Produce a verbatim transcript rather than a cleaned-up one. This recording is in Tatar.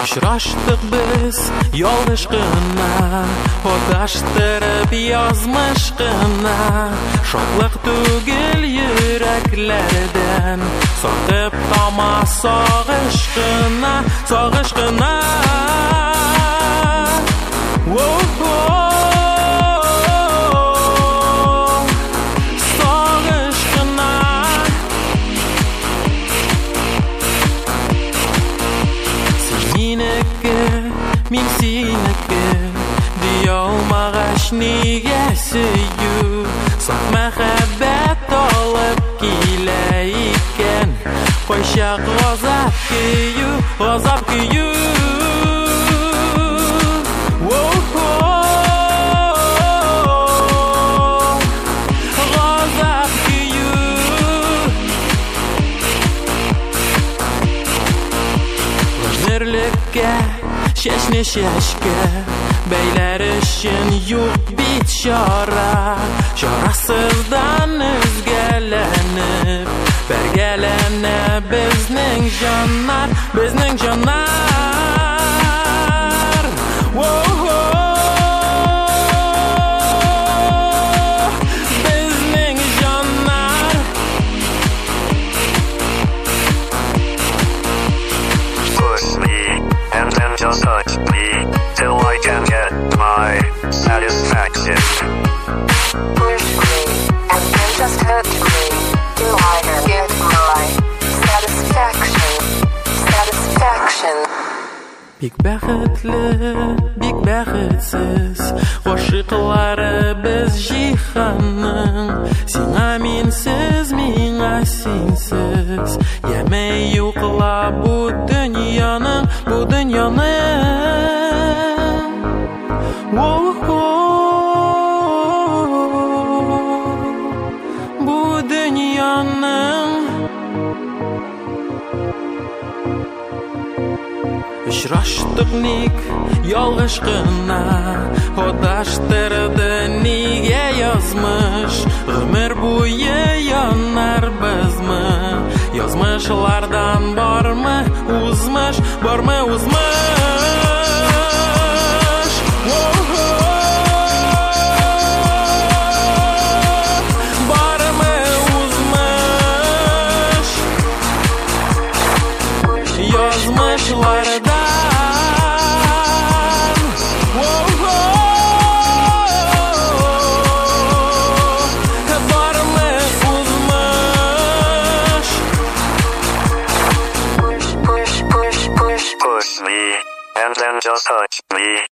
Очраштык без ялгыш кына, Одаштырып язмыш кына. Шатлык түгел йөрәкләрдән, Сатып тама сагыш кына, сагыш кына. Сагыш кына. Минеке, мин синеке, диялмагач нигә сөю. Сак мәхәббәт алып килә икән, кайчак газап көю, газап көю. Газап көю. Гомерлеккә, чәчне чәчкә, бәйләр өчен юк бит чара. Чарасыздан өзгәләнеп, бәргәләнә безнең җаннар, безнең җаннар. Безнең җаннар. Push me, and then just touch me, till I can get my satisfaction. Push me, and then just hurt me, till I can get my satisfaction, satisfaction. Бик бәхетле, бик бәхетсез, гашыклары без җиһанның. Сиңа минсез, миңа синсез, яме юкла бу дөньяның, бу дөньяның. Бу дөньяның. Очраштык ник ялгыш кына, Одаштырды нигә язмыш. Гомер буе янарбызмы, Язмышлардан бармы узмыш, бармы узмыш. Бармы узмыш. Язмышлардан. Push me, and then just touch me,